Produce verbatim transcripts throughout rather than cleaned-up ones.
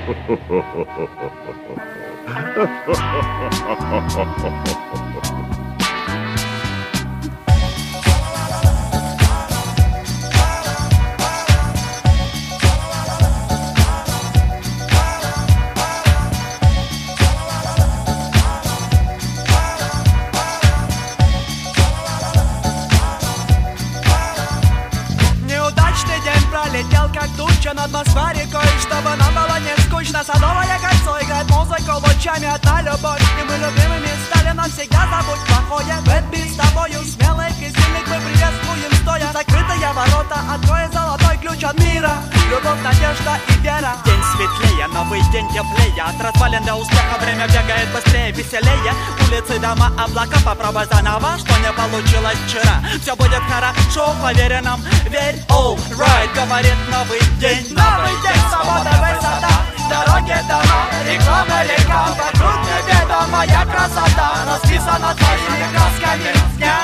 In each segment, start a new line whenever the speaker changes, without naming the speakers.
Пролетел как туча над атмосферикой, чтобы нам было не скучно. Садовое кольцо играет музыку лучами, одна любовь. И мы любимыми стали, навсегда забудь плохое. Бэтби с тобою, смелых и сильных мы приветствуем стоя. Закрытые ворота, открой золотой ключ от мира. Любовь, надежда и вера. День светлее, новый день теплее. От развалин до успеха время бегает быстрее, веселее. Улицы, дома, облака, попробуй заново, что не получилось вчера. Все будет хорошо, поверь нам, верь, all right. Говорит новый день, новый день, свобода, высота. Дороги, дома, реклама, река. Вокруг неведомая красота расписана твоими красками дня.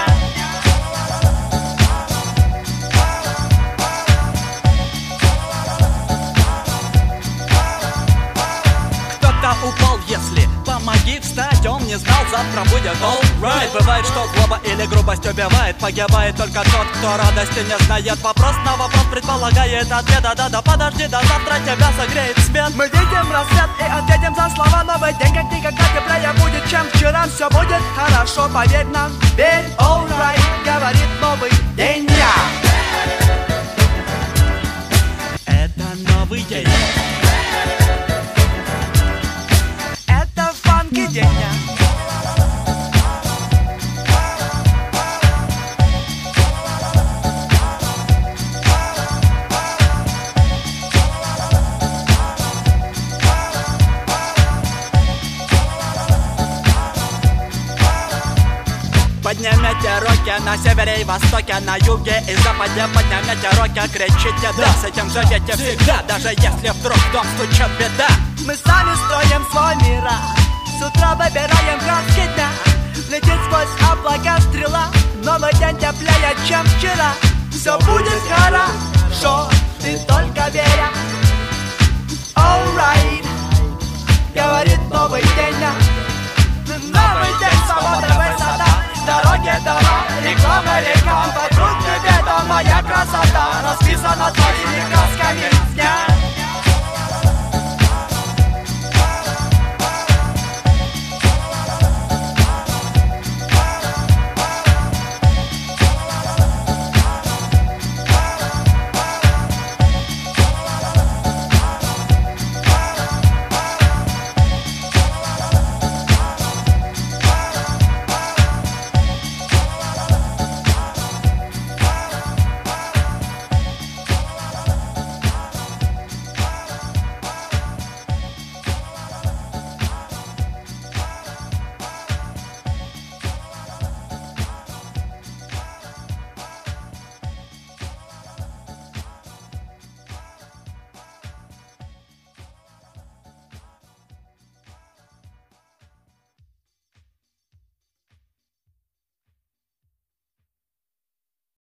Кто-то упал, если помоги встать. Он не знал, завтра будет all right. Бывает, что злоба или грубость убивает. Погибает только тот, кто радости не знает. Вопрос на вопрос предполагает ответ. Да-да, подожди, до завтра тебя согреет свет. Мы видим рассвет и ответим за слова. Новый день как никогда теплее будет, чем вчера. Все будет хорошо, поверь нам, верь, all right. Говорит новый день. Это новый день. Это фанки день. Поднимите руки на севере и востоке, на юге и западе. Поднимите руки, кричите да, с этим живете всегда. Даже если вдруг в дом стучит беда. Мы сами строим свой мир, с утра выбираем краски дня. Летит сквозь облака стрела, новый день теплее, чем вчера. Все будет хорошо, ты только веря. All right, говорит новый день. Новый день, свобода, высота. Дороги, дома, реклама, река. Вокруг неведомая красота расписана твоими красками дня.